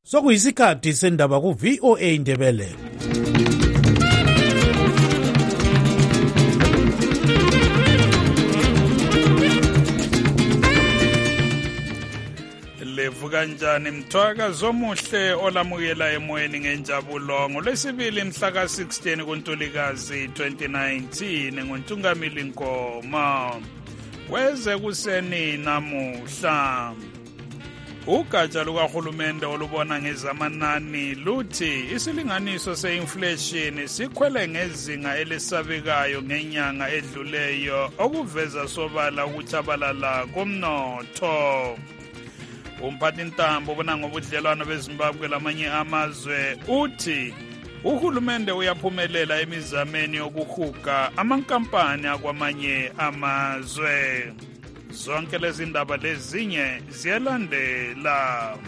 Sokuyisikhathi sendaba ku VOA Indebele. Levu kanjani mthwaka zomuhle olamukela emoyeni ngenjabulo ngolwesibili mhla ka-16 kuNtulikazi 2019 nguNtungamili Nkoma. Kweze kuseni namuhla ugatsha lukahulumende olubona ngezamanani luthi isilinganiso se-inflation sikhwele ngezinga elisabekayo ngenyanga edluleyo okuveza sobala ukutshabalala komnotho. Umphathintambo obona ngobudlelwano beZimbabwe lamanye amazwe uthi uhulumende uyaphumelela emizameni yokuhuga amankampani akwamanye amazwe. Zonke lezi ndaba lezinye ziyalandela.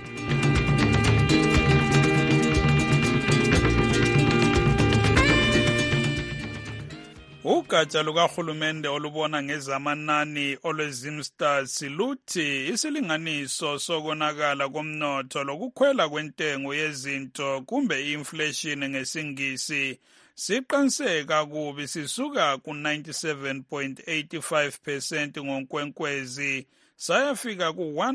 Ugatsha lukahulumende olubona ngezamanani olwezimstats luthi isilinganiso sokonakala komnotho lokukhwela kwentengo yezinto kumbe i-inflation ngesingisi siqiniseka kubi sisuka ku-97.85% ngoNkwenkwezi sayafika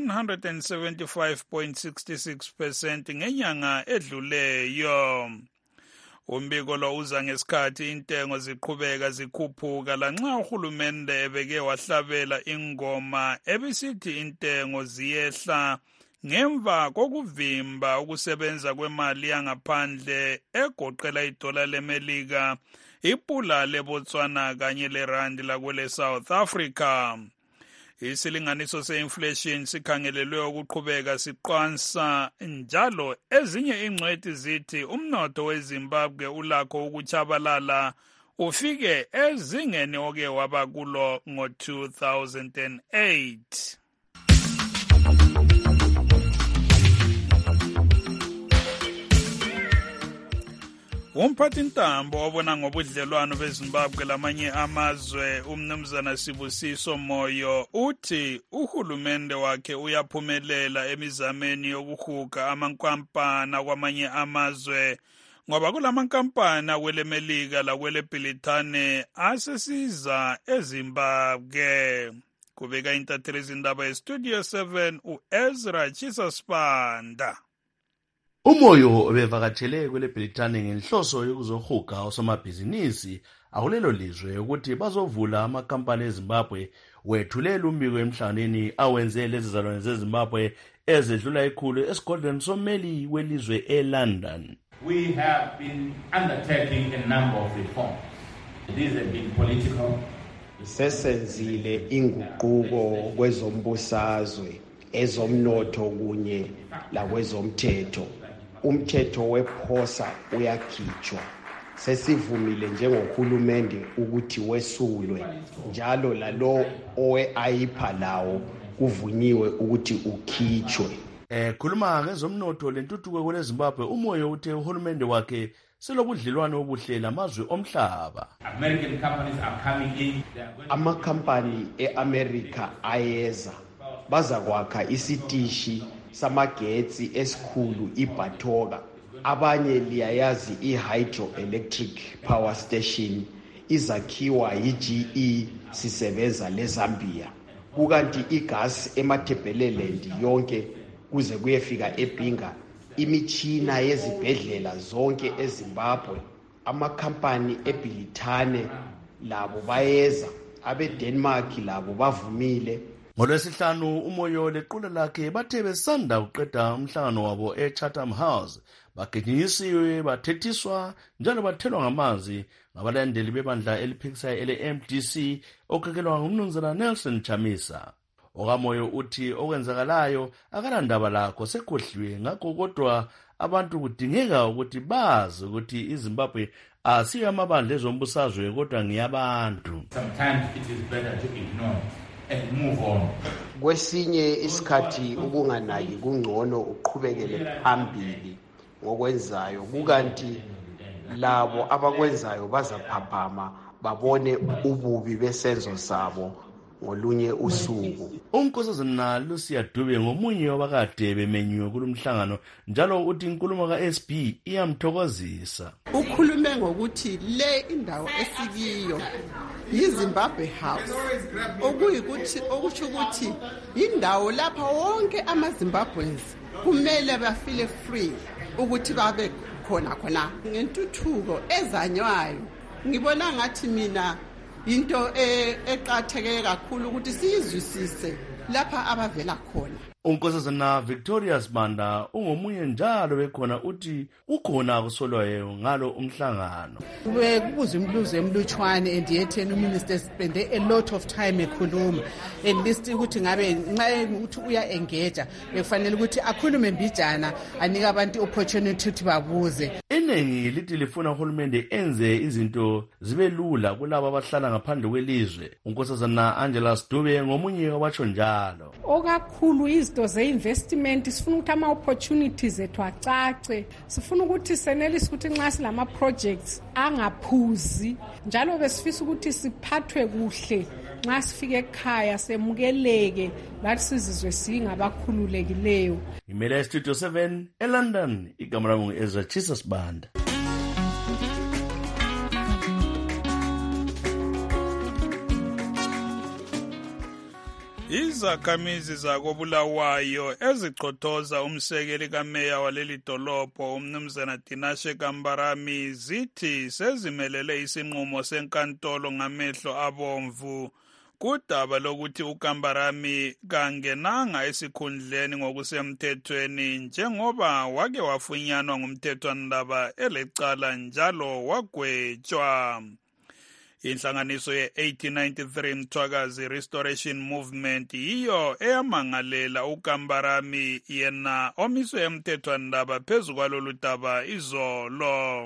ku-175.66% ngenyanga edluleyo. Umbiko lo uza ngesikhathi intengo ziqhubeka zikhuphuka lanxa uhulumende ebeke wahlabela ingoma ebisithi intengo ziyehla ngemva kokuvimba ukusebenza kwemali yangaphandle egoqela idola leMelika, ipula leBotswana kanye lerandi lakwele South Africa. Isilinganiso se-inflation sikhangelelwe ukuqhubeka siqansa njalo ezinye ingcwethi zithi umnotho weZimbabwe ulakho ukutshabalala ufike ezingeni oke waba kulo ngo-2008. Umphathintambo obona ngobudlelwano beZimbabwe lamanye amazwe umnumzana Sibusiso Moyo uthi uhulumende wakhe uyaphumelela emizameni yokuhuga amankampani akwamanye amazwe ngoba kulamankampani akweleMelika lakweleBrithani asesiza eZimbabwe. Kubeka intatheli izindaba eStudio 7 uEzra Chisaspanda. Umoyo obevakatshele kweleBrithani ngenhloso yokuzohuga osomabhizinisi akulelo lizwe ukuthi bazovula amakampani eZimbabwe wethulela umbiko emhlanganweni awenze lezi zalwane zeZimbabwe ezedlula ikhulu esigodlweni sommeli welizwe eLondon. We have been undertaking a number of reforms. These have been political. Sesenzile inguquko kwezombusazwe, ezomnotho kunye lakwezomthetho. Umthetho wephosa uyakhitshwa. Sesivumile njengohulumende ukuthi wesulwe njalo lalo oweayipha lawo kuvunyiwe ukuthi ukhitshwe. Khuluma ngezomnotho lentuthuko kweleZimbabwe umoyo uthe uhulumende wakhe selobudlelwano obuhle lamazwe omhlaba. American companies are coming in. Amakhampani eAmerica ayeza baza kwakha isitishi samagetsi esikhulu iBatoga. Abanye liyayazi i-hydroelectric power station izakhiwa yi-GE sisebenza leZambia. Kukanti igas eMatabeleland yonke kuze kuyefika eBinga. Imitshina yezibhedlela zonke eZimbabwe. Amakhampani eBrithani labo bayeza. AbeDenmark labo bavumile. NgoLwesihlanu umoyo lequla lakhe bathe besanda uqeda umhlangano wabo eChatham House bagijinyisiwe bathethiswa njalo bathelwa ngamanzi ngabalandeli bebandla eliphikisayo ele-MDC okhekelwa ngumnumzana Nelson Chamisa. Okamoyo uthi okwenzakalayo akalandaba lakho sekhohliwe ngakho kodwa abantu kudingeka ukuthi bazi ukuthi iZimbabwe asiyo amabandla ezombusazwe kodwa ngiyabantu. Sometimes it is better to ignore and move on. Kwesinye isikhathi ukunganaki kungcono uqhubekele phambili ngokwenzayo kukanti labo abakwenzayo bazaphaphama babone ububi besenzo sabo ngolunye usuku. uNkosazana Lucia Dube ngomunye wabakade bemenyiwe kulomhlangano njalo uthi inkulumo kaSB iyamthokozisa. Ukhulume ngokuthi le indawo esikiyo yiZimbabwe House, okusho ukuthi indawo lapha wonke amaZimbabweans kumele bafile free ukuthi babe khona ngentuthuko ezanywayo. Ngibona ngathi mina into eqatheke kakhulu ukuthi sizwisise lapha abavela khona. uNkosazana Victorious Banda ungomunye njalo bekhona uthi ukhona kusolwayo ngalo umhlangano. Kubuza imluzo emlutshwane and yetheni uminister spende a lot of time ekhuluma and list ukuthi ngabe nxa ukuthi uya engage bekufanele ukuthi akhulume mbijana anika abantu opportunity ukuthi babuze. Iningi lithi lifuna uhulumende enze izinto zibe lula kulabo abahlala ngaphandle kwelizwe. uNkosazana Angela Dube ngomunye wabatsho njalo. Okakhulu izinto ze-investment sifuna ukuthi ama-opportunities ethu acace, sifuna ukuthi senelise ukuthi nxa silama-projects angaphuzi, njalo besifisa ukuthi siphathwe kuhle nxa sifike ekhaya semukeleke lathi sizizwe singabakhululekileyo. Imela Studio 7 eLondon, igama lami Ezra Jesus Banda. Izakhamizi zakobulawayo ezichothoza umsekeli kameya waleli dolobho umnumzana Tinashe Kambarami zithi sezimelele isinqumo senkantolo ngamehlo abomvu kudaba lokuthi uKambarami kangenanga esikhundleni ngokusemthethweni njengoba wake wafunyanwa ngumthethwandaba elecala njalo wagwetshwa. Inhlanganiso ye-1893 Mthwakazi Restoration Movement yiyo eyamangalela uKambarami yena omiswe emthethwandaba phezu kwalolu daba izolo.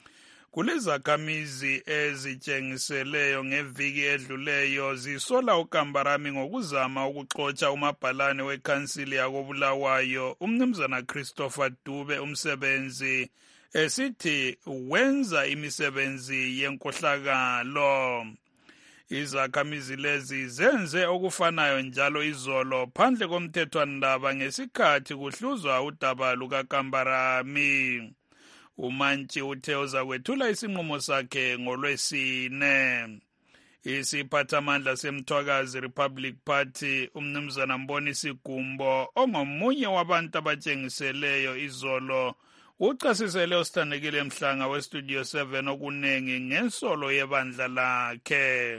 Kulezakhamizi ezitshengiseleyo ngeviki edluleyo zisola uKambarami ngokuzama ukuxotsha umabhalane wekhansili yakobulawayo umnumzana Christopher Dube umsebenzi esithi wenza imisebenzi yenkohlakalo. Izakhamizi lezi zenze okufanayo njalo izolo phandle komthethwandaba ngesikhathi kuhluzwa udaba lukaKambarami. uMantshi uthe uzakwethula isinqumo sakhe ngoLwesine. Isiphathamandla seMthwakazi Republic Party umnumzana Mbonisi Gumbo ongomunye wabantu abatshengiseleyo izolo uchasisele osithandekile Mhlanga weStudio 7 okunengi ngensolo yebandla lakhe.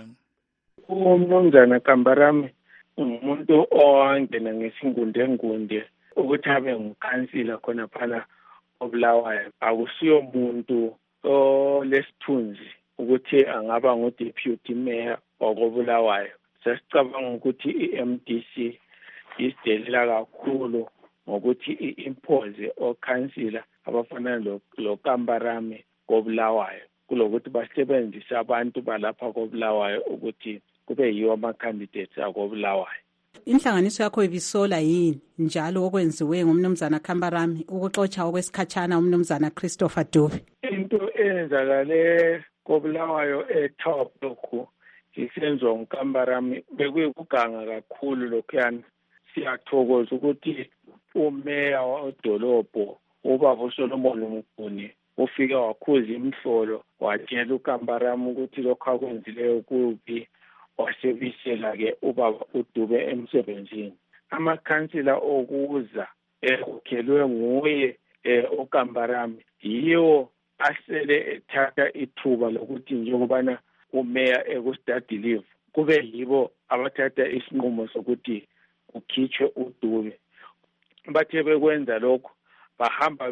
Umnumzana Kambarami umuntu owangena ngesingundengunde ukuthi abe ngukhansila khona phala obulawayo. Akusiyo umuntu olesithunzi ukuthi angaba ngu-deputy mayor wakobulawayo. Sasicabanga ukuthi i-MDC isidelela kakhulu ngokuthi i-impose okhansila abafana lo Kambarami kobulawayo kulokuthi basebenzise abantu balapha kobulawayo ukuthi kube yiwo ama-candidates akobulawayo. Inhlanganiso yakho ibisola yini njalo okwenziwe ngumnumzana Kambarami ukuxotsha okwesikhatshana umnumzana Christopher Dube? Into eyenzakale kobulawayo etop lokhu isenziwa uKambarami bekuyikuganga kakhulu lokhuyana. Siyathokoza ukuthi umeya wedolobho ubaba uSolomon Mkhuni ufike wakhuza imhlolo watshela uKambarami ukuthi lokho akwenzileyo kubi, wasebisela-ke ubaba uDube emsebenzini. Amakhansila okuza ekukhelwe nguye uKambarami yiwo asele ethatha ithuba lokuthi njengobana umeya ekustudy leave kube yibo abathatha isinqumo sokuthi kukhitshwe uDube. Bathe bekwenza lokho bahamba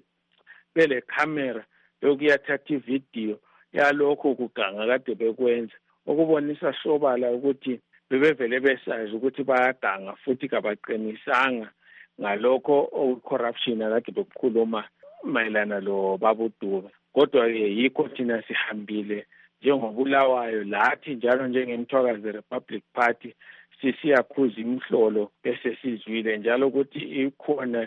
bele camera lokuyathatha ividiyo yalokho kuganga kade bekwenza okubonisa sobala ukuthi bebevele besazi ukuthi bayaganga futhi kabaqinisanga ngalokho ocorruption akade bekukhuluma mayelana lo babuDube. Kodwa-ke yikho thina sihambile njengobulawayo lathi njalo njengeMthwakazi Republic Party siyakhuza imhlolo bese sizwile njalo ukuthi ikhona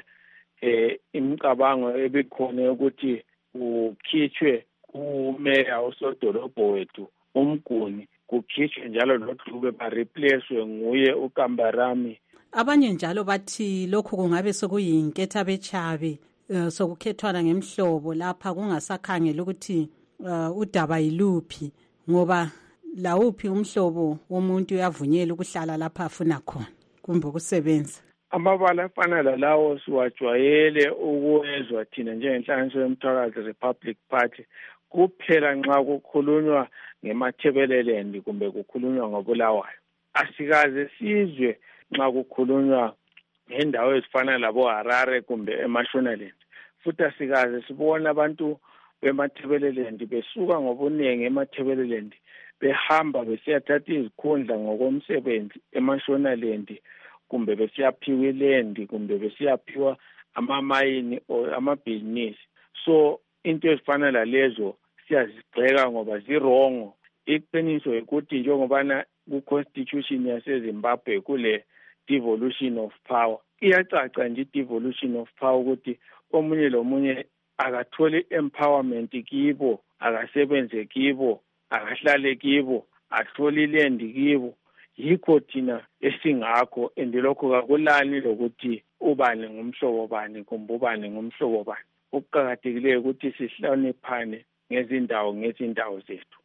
imicabango ebikhona ukuthi ukhitshwe umeya osodolobho wethu uMguni kukhishwe njalo noDube bareplacewe nguye uKambarami. Abanye njalo bathi lokhu kungabe sokuyinketha bechabe sokukhethwana ngemhlobo lapha kungasakhangela ukuthi udaba yiluphi ngoba lawuphi umhlobo womuntu uyavunyela ukuhlala lapha afuna khona kumbe ukusebenza. Amabala afana lalawo siwajwayele ukuwezwa thina njengenhlanganiso yomthwakazi Republic Party kuphela nxa kukhulunywa ngemathebeleland kumbe kukhulunywa ngobulawayo. Asikaze sizwe nxa kukhulunywa ngendawo ezifana labo Harare kumbe eMashonaland. Futhi asikaze sibona abantu bemathebeleland besuka ngobuningi emathebeleland behamba besiyathatha izikhundla ngokomsebenzi eMashonaland kumbe besiyaphiwa iland kumbe besiyaphiwa amamayini or amabhizinisi. So into ezifana lalezo siyazigxeka ngoba zirongo. Iqiniso ukuthi njengobana ku-constitution yaseZimbabwe kule devolution of power iyacaca nje devolution of power ukuthi omunye lomunye akathole empowerment kibo, akasebenze kibo, akahlale kibo, athole iland kibo. Yikho thina esingakho endilokho kakulani lokuthi ubani ngumhlobo bani kumbe ubani ngumhlobo bani. Ukuqhakathekileyo ukuthi sihloniphane ngezindawo zethu.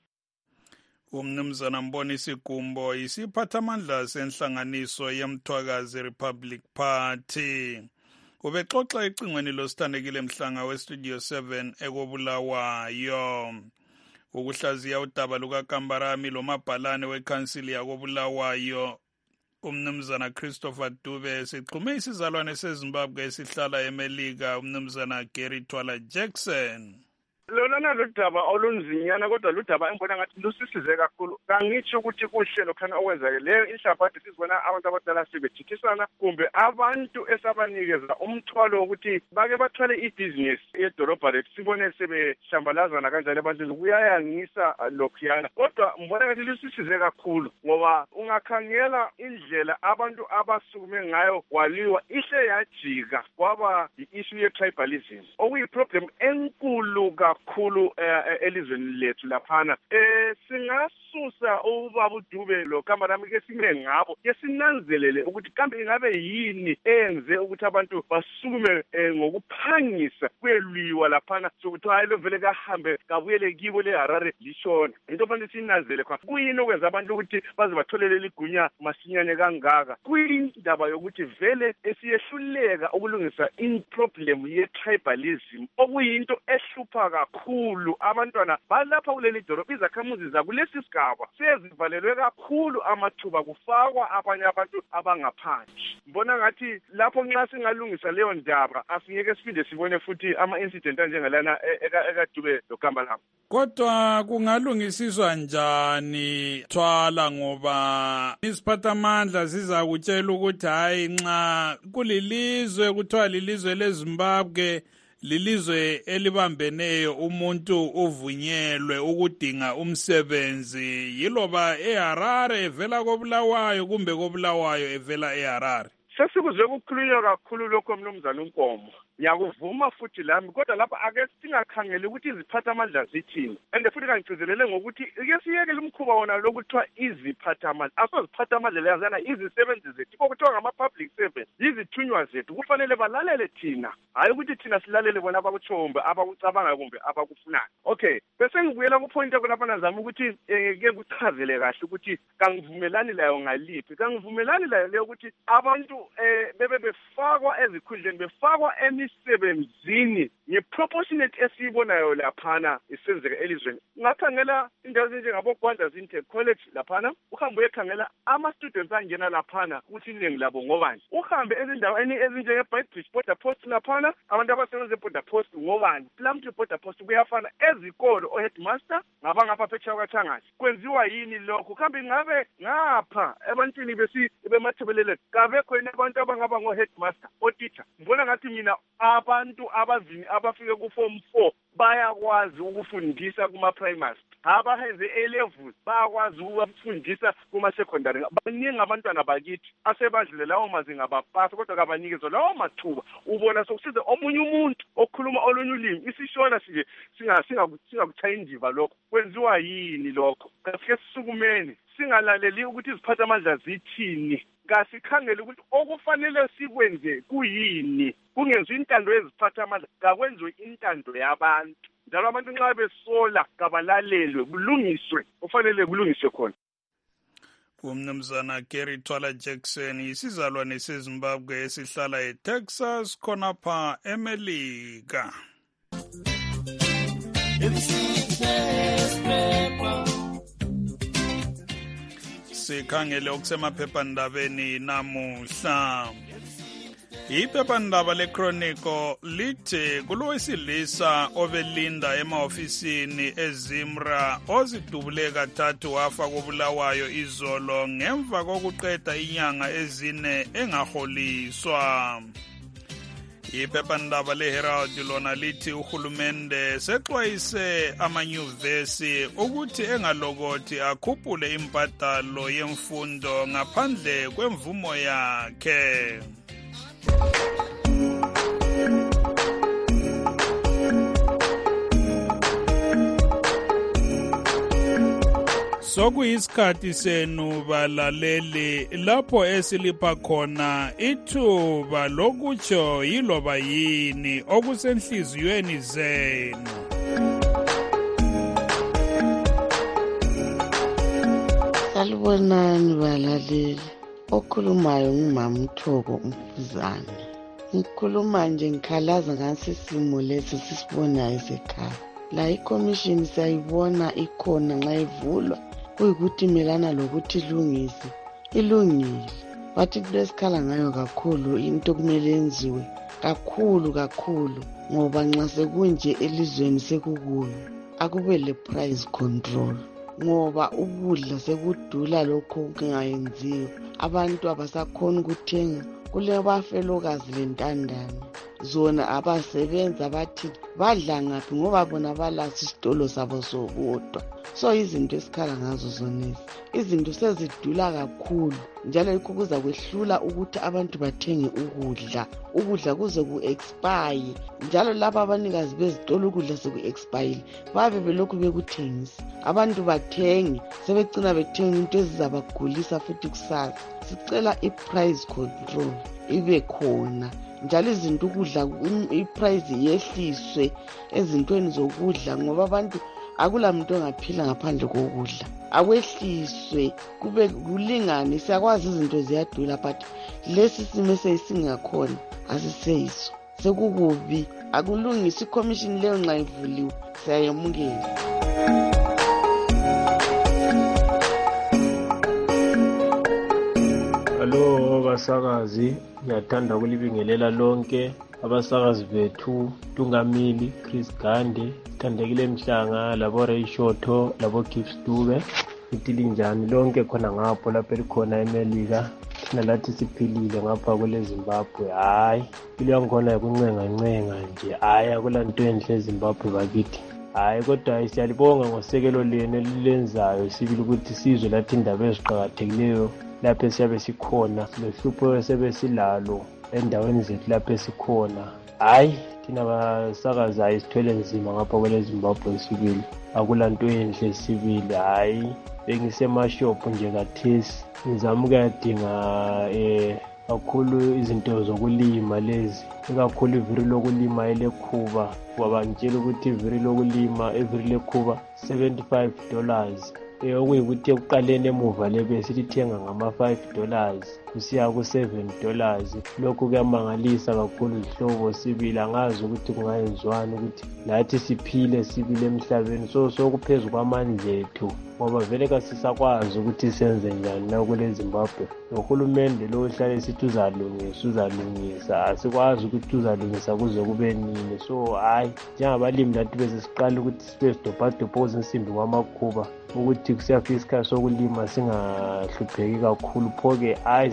Umnumzana Mbonisi Gumbo isiphathamandla senhlanganiso yemthwakazi Republic Party. Ubexoxa ecingweni losithandekile Mhlanga weStudio 7 ekobulawayo. Ukuhlaziya udaba lukaKambarami lomabhalane wekhansili yakobulawayo umnumzana Christopher Dube sixhume isizalwane seZimbabwe esihlala eMelika umnumzana Gary Twala Jackson. Lona ludaba olunzinyana kodwa ludaba engibona ngathi lusisize kakhulu. Kangitsho ukuthi kuhle lokhana okwenzake leyo inhlabhathi sizibona abantu abadala sebethikisana kumbe abantu esabanikeza umthwalo wokuthi bake bathwale ibhizinesi edolobha lethu sibone sebehlambalazana kanjalo abantu kuyayangisa lokhuyana. Kodwa ngibona ngathi lusisize kakhulu ngoba ungakhangela indlela abantu abasukume ngayo waliwa ihle yajika kwaba i-issue ye-tribalism okuyi-problem enkulu kakhulu elizweni lethu laphana. Singasusa ubaba uDube lo Kambarami ke sime ngabo ke sinanzelele ukuthi kambe ingabe yini enze ukuthi abantu basukume ngokuphangisa kweliwa laphana sokuthi hayi lo vele kahambe kabuyele kibo le Harare lishona. Into fanele sinanzele khona kuyini okwenza abantu ukuthi baze batholele ligunya masinyane kangaka. Kuyindaba yokuthi vele esiyehluleka ukulungisa in-problem ye-tribalism okuyinto ehlupha kakhulu. Abantwana balapha kuleli dolobha izakhamuzi zakulesi sigaba sezivalelwe kakhulu amathuba kufakwa abanye abantu abangaphandle. Mbona ngathi lapho nxa singalungisa leyo ndaba asingeke sifinde sibone futhi ama-incident anjengalana ekaDube loKambarami. Kodwa kungalungisiswa njani Twala ngoba isiphathamandla sizakutshela ukuthi hayi nxa kulilizwe kuthiwa lilizwe leZimbabwe lilizwe elibambeneyo umuntu uvunyelwe ukudinga umsebenzi yiloba eHarare evela kobulawayo kumbe kobulawayo evela eHarare. Sesikuze kukhulunywa kakhulu lokho mnumzana uNkomo. Ngiyakuvuma futhi lami kodwa lapha ake singakhangeli ukuthi iziphathamandla zithini. And futhi kangigcizelele ngokuthi ke siyekele umkhuba wona lokuthiwa iziphathamandla. Asoziphathamandla lezana izisebenzi zethu kokuthiwa ngama-public servants izithunywa zethu kufanele balalele thina hayi ukuthi thina silalele bona abakuthombe abakucabangayo kumbe abakufunayo. Okay bese ngibuyela kupoint lapha nazama ukuthi ke kuchazele kahle ukuthi kangivumelani layo ngaliphi. Kangivumelani layo leyo ukuthi abantu bebe befakwa ezikhundleni befakwa emisebenzini nge-proportionate esiyibonayo laphana isenzeka elizweni. Ngakhangela indawo ezinjengabo Gwanda's Intech College laphana uhambe uyekhangela ama-students angena laphana ukuthi iningi labo ngobani. Uhambe ezindaweni ezinjenge-Beitbridge Border Post laphana abantu abasebenza e-Border Post ngobani. Plumtree Border Post kuyafana ezikolo o-headmaster ngabangapha phetsheya kwaThangasi. Kwenziwa yini lokho? Kambe ngabe ngapha ebantwini bemathebelele kabe khona abantu abangaba ngo-headmaster o-teacher. Mbona ngathi mina abantu abazini abafike ku-form 4 bayakwazi ukufundisa kuma-primaries. Abahenze A-levels bayakwazi ukufundisa kuma-secondary. Baningi abantwana bakithi asebadlule lawo mazinga bapasa kodwa kabanikezwa lawo mathuba. Ubona sokusize omunye umuntu okhuluma sikhuluma olunye ulimi isishona sije singakuchaya indiva lokho kwenziwa yini lokho kasike sisukumeni singalaleli ukuthi iziphathamandla zithini kasikhangele ukuthi okufanele sikwenze kuyini kungenziwa intando yeziphathamandla kakwenziwe intando yabantu njalo abantu nxa besola kabalalelwe kulungiswe kufanele kulungiswe khona. Umnumzana Gary Twala Jackson isizalwane seZimbabwe esihlala eTexas khonapha eMelika. Sikhangele okusemaphephandabeni namuhla. Iphephandaba leChronicle lithi kulowesilisa obelinda emahofisini eZimra ozidubule kathathu wafa kobulawayo izolo ngemva kokuqeda inyanga ezine engaholiswa. Iphephandaba leHerald lona lithi uhulumende sexwayise amanyuvesi ukuthi engalokothi akhuphule imbadalo yemfundo ngaphandle kwemvumo yakhe. Sokuyisikhathi senu balaleli lapho esilipha khona ithuba lokutsho yiloba yini okusenhliziyweni zenu. Salibonani balaleli, okhulumayo ngumama Mthoko Mfuzane. Ngikhuluma nje ngikhalaza ngase simo lesi sisibonayo sekhaya. La ikomishini sayibona ikhona nxa ivulwa kuyikuthi melana lokuthi ilungile. Bathi kulesikhala ngayo kakhulu into kumele yenziwe kakhulu ngoba nxa sekunje elizweni sekukuyo akube le price control ngoba ukudla sekudula lokho kungayenziwe. Abantu abasakhona ukuthenga kule bafelokazi lentandane zona abasebenza bathi badla ngaphi ngoba bona balazi isitolo sabo sokudwa. So izinto esikhala ngazo zonezi izinto sezidula kakhulu njalo lokho kuza kwehlula ukuthi abantu bathenge ukudla kuze ku-expire njalo laba abanikazi bezitolo ukudla seku-expire babe belokhu bekuthengisa abantu bathenge sebegcina bethenga into ezizabagulisa futhi kusasa. Sicela i-price control ibe khona njalo izinto ukudla i-price yehliswe ezintweni zokudla ngoba abantu akula muntu ongaphila ngaphandle kokudla. Akwehliswe kube kulingane. Siyakwazi izinto ziyadula but lesi simo sesingakhona asiseyiso sekukubi. Akulungisi ikomishini leyo nxa ivuliwe siyayemukela. Hello basakazi, ngiyathanda ukulibingelela lonke abasakazi bethu Tungamili, Chris Gande, Thandekile Mhlanga, labo Ray Shotho, labo Gift Dube, itilinjani lonke khona ngapho lapho elikhona eMelika. Thina lathi siphilile ngapha kwele Zimbabwe. Hayi, impilo yankhona yakuncenga nje. Hayi akula nto enhle eZimbabwe bakithi. Hayi kodwa siyalibonga ngosekelo lenu elilenzayo sibili ukuthi sizwe lathi indaba eziqhakathekileyo lapho siyabe sikhona lehlupho sebesilalo endaweni zethu lapho esikhona. Hayi thina basakazayo sithwele nzima ngapha kwele Zimbabwe sibili. Akula nto enhle sibili. Hayi bengisemashophu nje kathesi ngizama ukuyadinga kakhulu izinto zokulima lezi, ikakhulu iviri lokulima elekhuba ngoba ngitshela ukuthi iviri lokulima iviri lekhuba $75 okuyikuthi ekuqaleni emuva lebe silithenga ngama$5 kusiya ku$7. Lokhu kuyamangalisa kakhulu izihlobo sibili. Angazi ukuthi kungayenziwani ukuthi nathi siphile sibili emhlabeni. So kuphezu kwamandla ethu ngoba vele kasisakwazi ukuthi senze njani na kule Zimbabwe. Nohulumende lo uhlale sithi uzalungisa asikwazi ukuthi uzalungisa kuze kube nini. So hayi njengabalimi lathi bese siqala ukuthi sibe sidobhadobhoza insimbi kwamakhuba ukuthi kusiyafika isikhathi sokulima singahlupheki kakhulu. Pho-ke hayi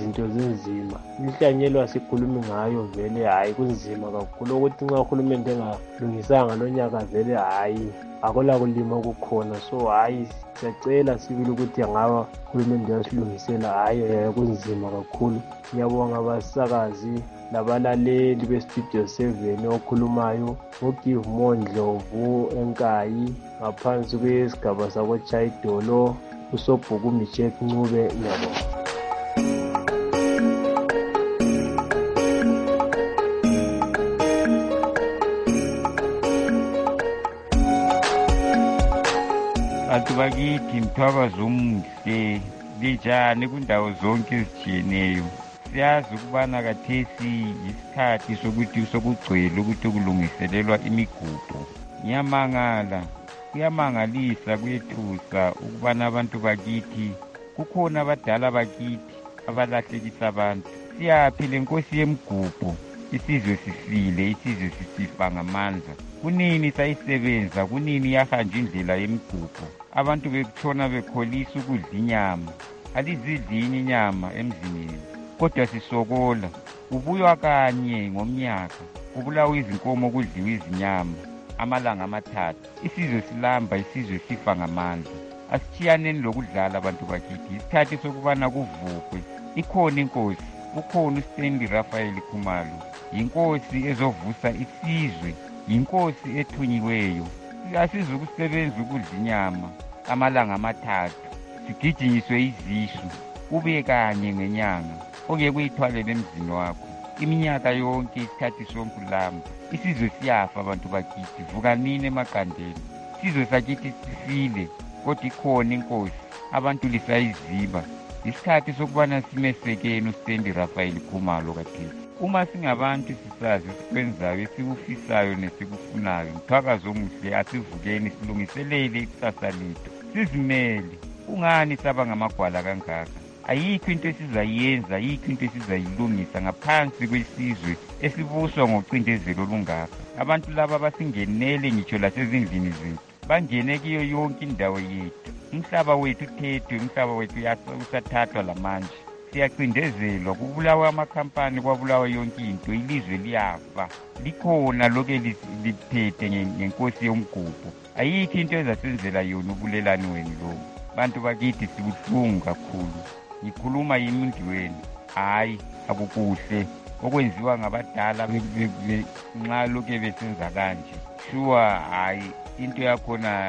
izinto zinzima. Inhlanyelo asikhulumi ngayo vele hayi kunzima kakhulu ukuthi nxa uhulumende engalungisanga lonyaka vele hayi akula kulima kukhona. So hayi siyacela sibili ukuthi angaba uhulumende yasilungisela hayi kunzima kakhulu. Ngiyabonga abasakazi labalaleli bestudio 7 okhulumayo uGive Mondlovu eNkayi ngaphansi kwesigaba sakoChayidolo uSobhuku Michek Ncube. Ngiyabonga. Bantu bakithi mthwakazo omuhle linjani kundawo zonke ezitshiyeneyo. Siyazi ukubana kathesi isikhathi sokuthi sokugcwele ukuthi kulungiselelwa imigubho. Kuyamangalisa kuyethusa ukubana abantu bakithi kukhona abadala bakithi abalahlekisa abantu. Siyaphi le nkosi yemigubho? Isizwe sifile, isizwe sisifa ngamandla. Kunini sayisebenza, kunini yahanja indlela yemigubho. Abantu bekutshona bekholisa ukudla inyama. Alizidli inyama emzini, kodwa sisokola. Kubuywa kanye ngomnyaka, kubulawa izinkomo kudliwa izinyama amalanga 3. Isizwe silamba, isizwe sifa ngamandla. Asitshiyaneni lokudlala abantu bakithi. Isikhathi sokubana kuvukwe. Ikhona inkosi, ukhona uStendi Raphael Khumalo. Inkosi ezovusa isizwe, inkosi ethunyiweyo. Asizukusebenza ukudla inyama amalanga 3, sigijinyiswe izisu, kube kanye ngenyanga. Ongeke uyithwalele emzini wakho iminyaka yonke, isikhathi sonke ulamba. Isizwe siyafa abantu bakithi, vukanini emaqandeni. Isizwe sakithi sifile, kodwa ikhona inkosi, abantu lisayiziba. Isikhathi sokubana simesekeni uStendi Raphael Khumalo kathesi. Uma singabantu sisazi sikwenzayo, esikufisayo nesikufunayo, mthwakazo omuhle asivukeni silungiselele ikusasa lethu. Sizimele, ungani saba ngamagwala kangaka? Ayikho into esizayenza, ayikho into esizayilungisa ngaphansi kwesizwe esibuswa ngocindezelo olungaka. Abantu laba basingenele ngitsho lasezindlini zethu, bangene kiyo yonke indawo yethu. Umhlaba wethu uthethwe, umhlaba wethu usathathwa lamanje. Siyacindezelwa, kubulawa amakhampani, kwabulawa yonke into, ilizwe liyafa. Likhona loke lithethe ngenkosi yomgubho. Ayikho into ezasenzela yona ubulelani wenu lo. Bantu bakithi sibuhlungu kakhulu. Ngikhuluma yimundiweni, hayi akukuhle okwenziwa ngabadala nxa loke besenza kanje. Sure hayi into yakhona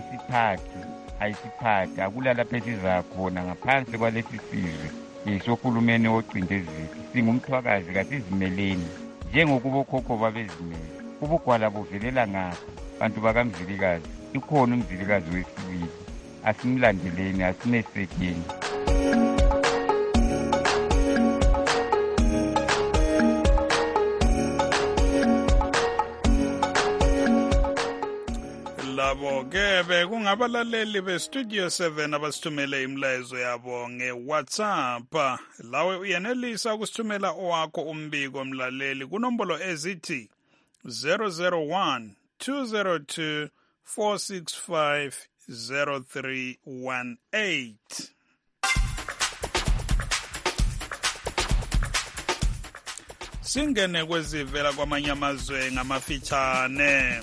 ayisiphathi, akula lapha esizakhona ngaphansi kwalesi sizwe. Yisohulumeni ocindezeli, singumthwakazi kasizimeleni njengokuba okhokho babezimele. Ubugwala buvelela ngapha bantu bakamzilikazi. Ikhona umzilikazi wesibili, asimlandeleni, asimesekeni. Labo ke bekungabalaleli bestudio 7 abasithumele imlayezo yabo ngeWhatsApp. Lawe uyenelisa ukusithumela owakho umbiko mlaleli kunombolo ezithi 001 202 465 0318. Singene kwezivela kwamanye amazwe ngamafitshane.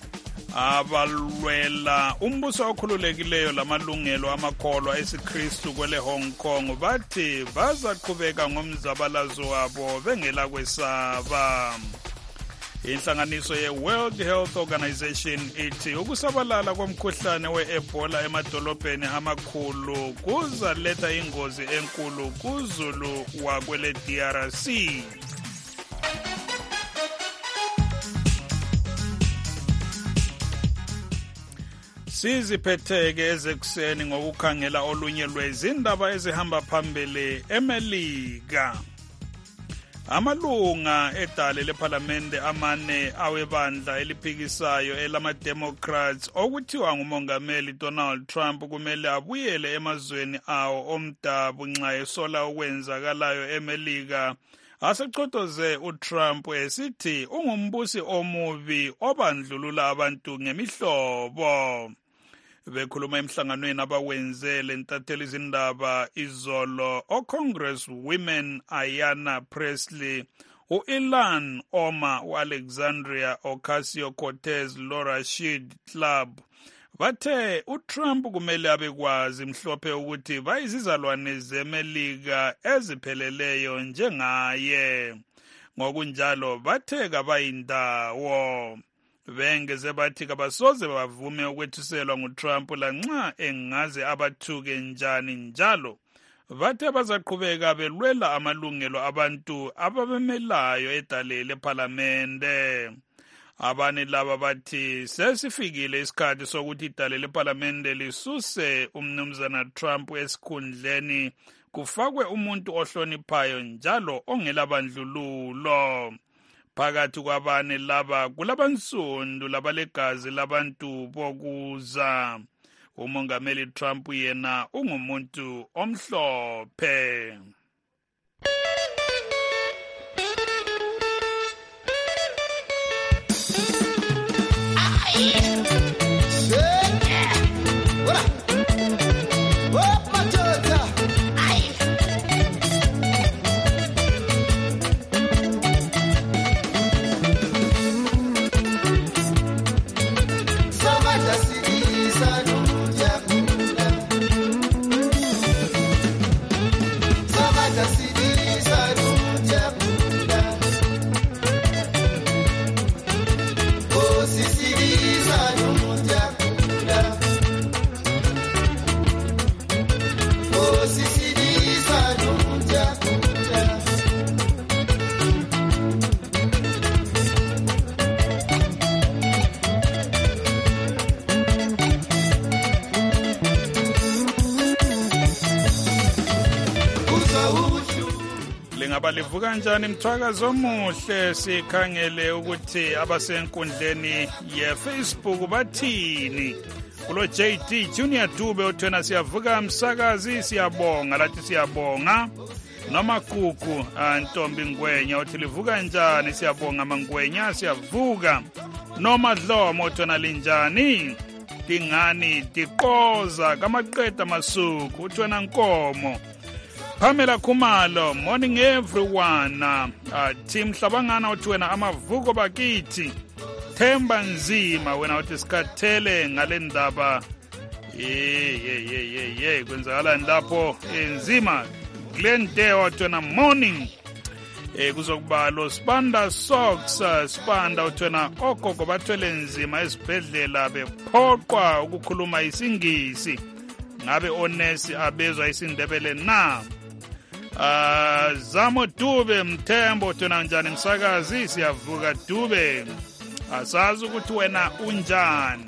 Abalwela umbuso okhululekileyo lamalungelo amakholwa esiKristu kwele Hong Kong bathi bazaqhubeka ngomzabalazo wabo bengela kwesaba. Inhlanganiso ye-World Health Organization ithi ukusabalala komkhuhlane we-Ebola emadolobheni amakhulu kuzaletha ingozi enkulu kuzulu wakwele DRC. Siziphetheke ezekuseni ngokukhangela olunye lwezindaba ezihamba phambili eMelika. Amalunga edale lephalamende amane awebandla eliphikisayo elama-Democrats okuthiwa ngumongameli Donald Trump kumele abuyele emazweni awo omdabu nxa esola okwenzakalayo eMelika. Asechotoze uTrump esithi ungumbusi omubi obandlulula abantu ngemihlobo. bekhuluma emhlanganweni abawenzele ntatheli izindaba izolo o-Congress Women Ayanna Presley, u-Ilan Omar, u-Alexandria Ocasio-Cortez, Laura Sheed Club bathe uTrump kumele abekwazi mhlophe ukuthi bayizizalwane zeMelika ezipheleleyo njengaye. Ngokunjalo bathe kabayindawo. Bengeze bathi kabasoze bavume ukwethuselwa nguTrump lanxa engaze abathuke njani njalo. Bathe bazaqhubeka belwela amalungelo abantu ababemelayo edale lephalamende. Abanye laba bathi sesifikile isikhathi sokuthi idale lephalamende lisuse umnumzana Trump esikhundleni kufakwe umuntu ohloniphayo njalo ongelabandlululo. Phakathi kwabane laba kulabansundu labalegazi labantu bokuza. Umongameli Trump yena ungumuntu omhlophe. Livuka njani mthwakazo omuhle sikhangele ukuthi abasenkundleni ye-Facebook bathini. Kulo JD Junior Dube uthena siyavuka msakazi siyabonga lathi siyabonga. Noma Gugu Ntombi Ngwenya uthi livuka njani siyabonga Mangwenya siyavuka. Noma Dlomo uthena linjani. Dingani diqoza kamaqeda masuku uthena Nkomo. Pamela Khumalo, morning everyone. Team Hlabangana uthi wena amavuko bakithi. Themba Nzima wena uthi sikhathele ngale ndaba. Kwenzakala ndapho enzima. Glenn Day uthi wena morning. Kuzokuba lo Spanda Socks, Spanda uthi wena ogogo bathwele nzima esibhedlela bephoqwa ukukhuluma isingisi. Ngabe onesi abezwa isindebele na. Zamo Dube Mthembo thena njani msakazi siyavuka Dube. Asazi ukuthi wena unjani.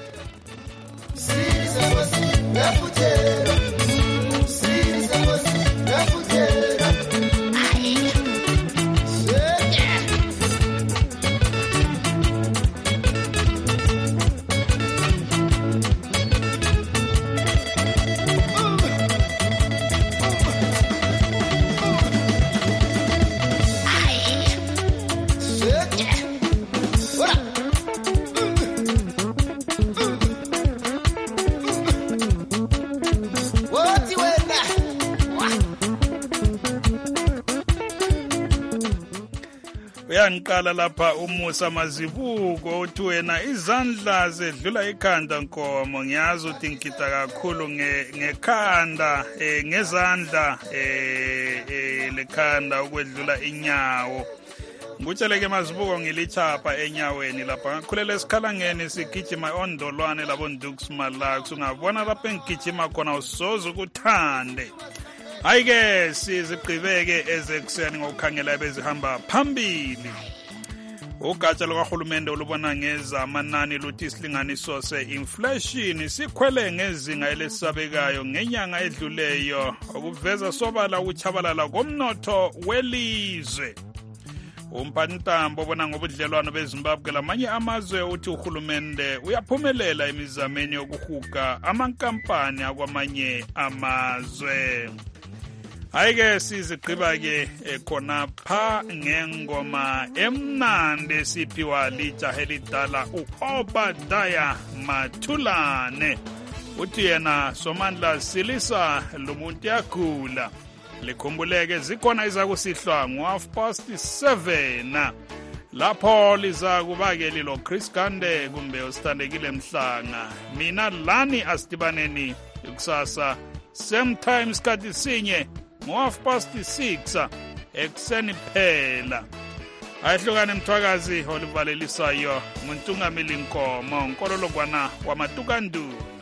Uyanqala lapha uMusa Mazibuko uthi wena izandla zedlula ikhanda Nkomo ngiyazi uthi ngikita kakhulu ngekhanda ngezandla lekhanda ukwedlula inyawo. Ngitsheleke Mazibuko ngilichapha enyaweni lapha ngakhulela esikhalangeni sigijima ondolwane labo Ndux Malax ungabona lapha engijima khona usoze ukuthande. Ayike sizigqibeke ezekuseni ngokukhangela bezihamba phambili. Ugatsha lokahulumende olubona ngezamanani luthi isilinganiso se-inflation sikhwele ngezinga elisabekayo ngenyanga edluleyo okuveza sobala ukuchabalala komnotho welizwe. Umphathintambo obona ngobudlelwano beZimbabwe lamanye amazwe uthi uhulumende uyaphumelela emizameni yokuhuga amankampani akwamanye amazwe. Ayike sizigqiba ke khona pha ngengoma emnandi siphiwa lijaha elidala uObadiah Mathulane uthi yena Somandla Silisa lumuntu yakhula. Likhumbuleke zikhona izakusihlwa ngo7:30 lapho liza kubake lilo Chris Gande kumbe usithandekile Mhlanga. Mina lani asidibaneni kusasa same time sikhathi sinye ngo6:30 ekseni phela. Ayihlukane Mthwakazi olivalelisayo umuntu ngamili inkomo nkololokwana wamatukandu.